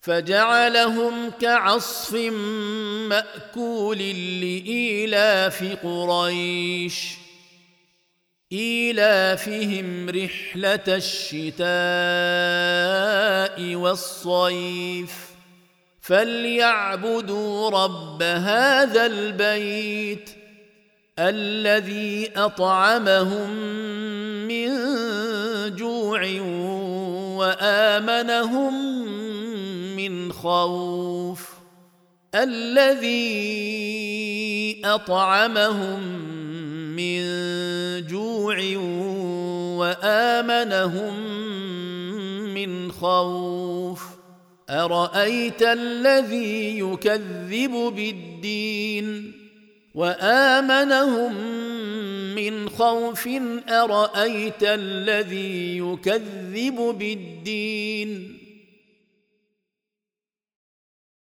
فجعلهم كعصف مأكول لإيلاف قريش إيلافهم رحلة الشتاء والصيف فليعبدوا رب هذا البيت الذي أطعمهم من جوع وآمنهم من خوف الذي أطعمهم من جوع وآمنهم من خوف أرأيت الذي يكذب بالدين وآمنهم من خوف أرأيت الذي يكذب بالدين